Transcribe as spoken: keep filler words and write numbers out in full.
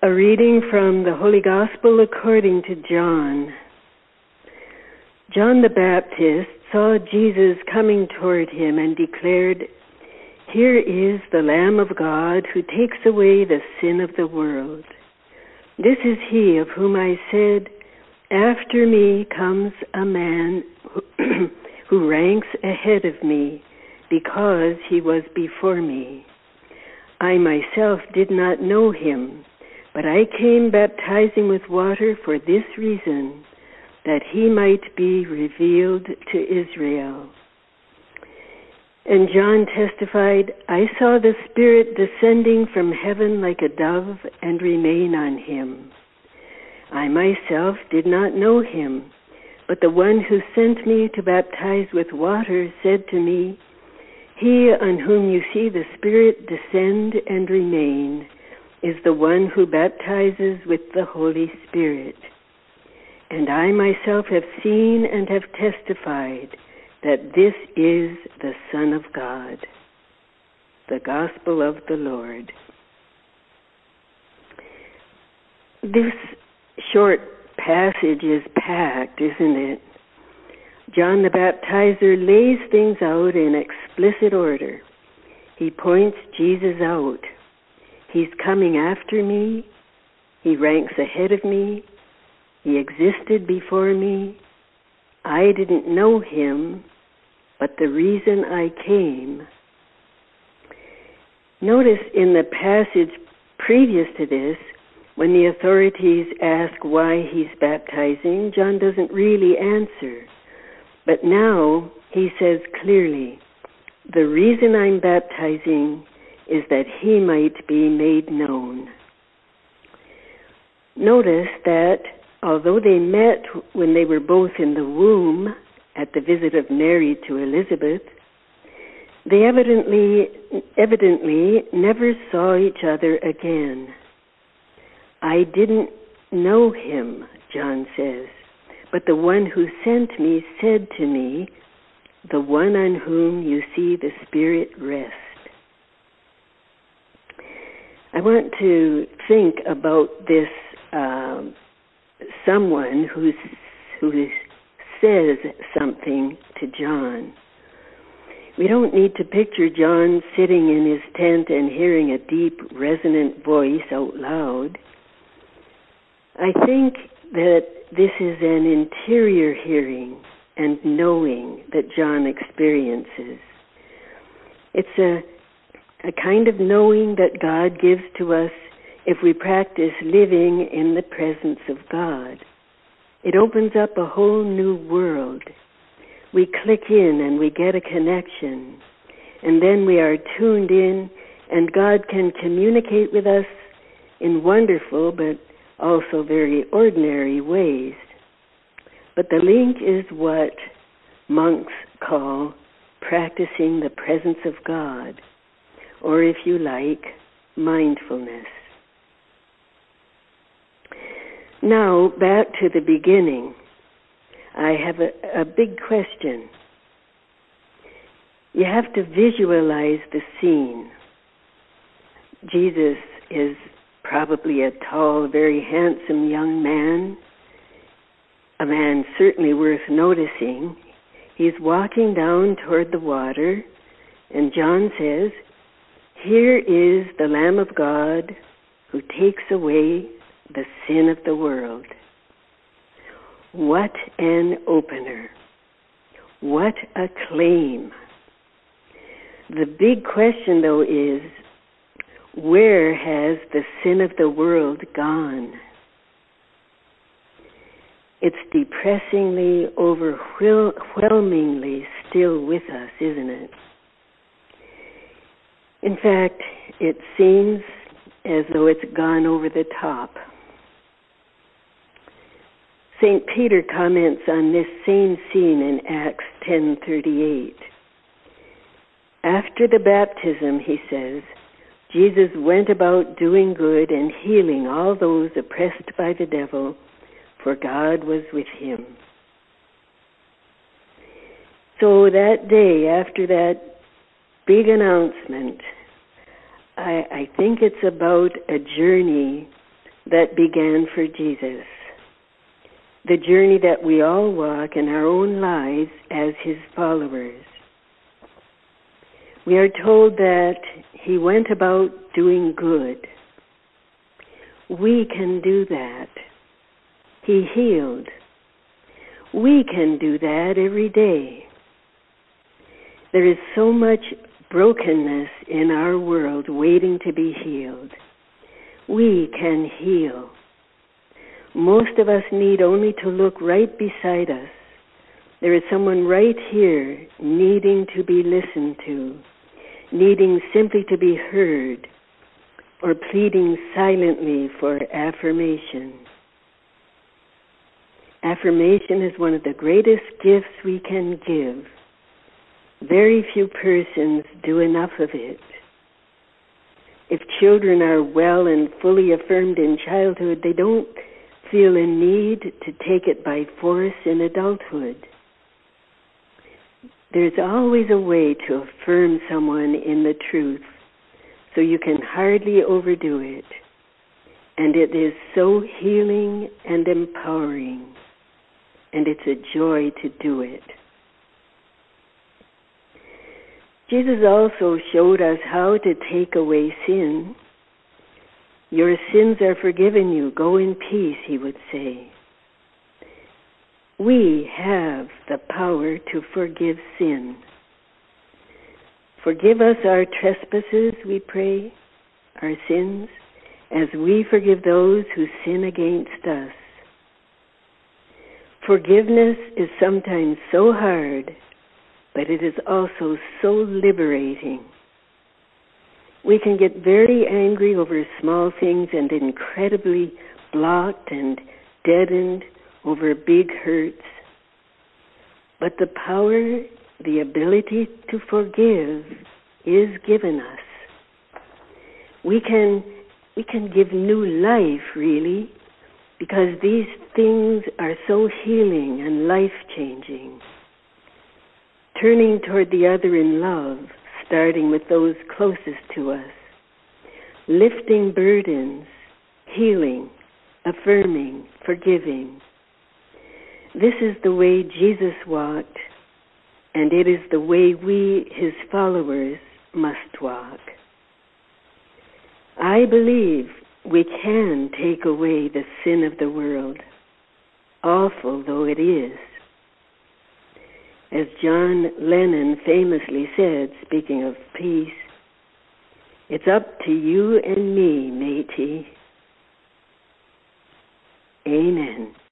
A reading from the Holy Gospel according to John. John the Baptist saw Jesus coming toward him and declared, "Here is the Lamb of God who takes away the sin of the world. This is he of whom I said, 'After me comes a man who, who ranks ahead of me, because he was before me. I myself did not know him, but I came baptizing with water for this reason, that he might be revealed to Israel.' And John testified, 'I saw the Spirit descending from heaven like a dove and remain on him. I myself did not know him, but the one who sent me to baptize with water said to me, He on whom you see the Spirit descend and remain is the one who baptizes with the Holy Spirit. And I myself have seen and have testified that this is the Son of God." The Gospel of the Lord. This short passage is packed, isn't it? John the Baptizer lays things out in explicit order. He points Jesus out. He's coming after me. He ranks ahead of me. He existed before me. I didn't know him, but the reason I came. Notice in the passage previous to this, when the authorities ask why he's baptizing, John doesn't really answer. But now he says clearly, the reason I'm baptizing is that he might be made known. Notice that although they met when they were both in the womb at the visit of Mary to Elizabeth, they evidently, evidently never saw each other again. I didn't know him, John says, but the one who sent me said to me, the one on whom you see the Spirit rest. I want to think about this um, someone who who says something to John. We don't need to picture John sitting in his tent and hearing a deep, resonant voice out loud. I think that this is an interior hearing and knowing that John experiences. It's a, a kind of knowing that God gives to us if we practice living in the presence of God. It opens up a whole new world. We click in and we get a connection, and then we are tuned in, and God can communicate with us in wonderful but also very ordinary ways. But the link is what monks call practicing the presence of God, or if you like, mindfulness. Now, back to the beginning. I have a, a big question. You have to visualize the scene. Jesus is probably a tall, very handsome young man, a man certainly worth noticing. He's walking down toward the water, and John says, "Here is the Lamb of God who takes away the sin of the world." What an opener. What a claim. The big question, though, is, where has the sin of the world gone? It's depressingly, overwhelmingly still with us, isn't it? In fact, it seems as though it's gone over the top. Saint Peter comments on this same scene in Acts ten thirty-eight. After the baptism, he says, Jesus went about doing good and healing all those oppressed by the devil, for God was with him. So that day, after that big announcement, I, I think it's about a journey that began for Jesus, the journey that we all walk in our own lives as his followers. We are told that he went about doing good. We can do that. He healed. We can do that every day. There is so much brokenness in our world waiting to be healed. We can heal. Most of us need only to look right beside us. There is someone right here needing to be listened to, needing simply to be heard, or pleading silently for affirmation. Affirmation is one of the greatest gifts we can give. Very few persons do enough of it. If children are well and fully affirmed in childhood, they don't feel a need to take it by force in adulthood. There's always a way to affirm someone in the truth, so you can hardly overdo it. And it is so healing and empowering, and it's a joy to do it. Jesus also showed us how to take away sin. Your sins are forgiven you. Go in peace, he would say. We have the power to forgive sin. Forgive us our trespasses, we pray, our sins, as we forgive those who sin against us. Forgiveness is sometimes so hard, but it is also so liberating. We can get very angry over small things and incredibly blocked and deadened over big hurts. But the power, the ability to forgive is given us. We can, we can give new life, really, because these things are so healing and life-changing. Turning toward the other in love, starting with those closest to us. Lifting burdens, healing, affirming, forgiving. This is the way Jesus walked, and it is the way we, his followers, must walk. I believe we can take away the sin of the world, awful though it is. As John Lennon famously said, speaking of peace, it's up to you and me, matey. Amen.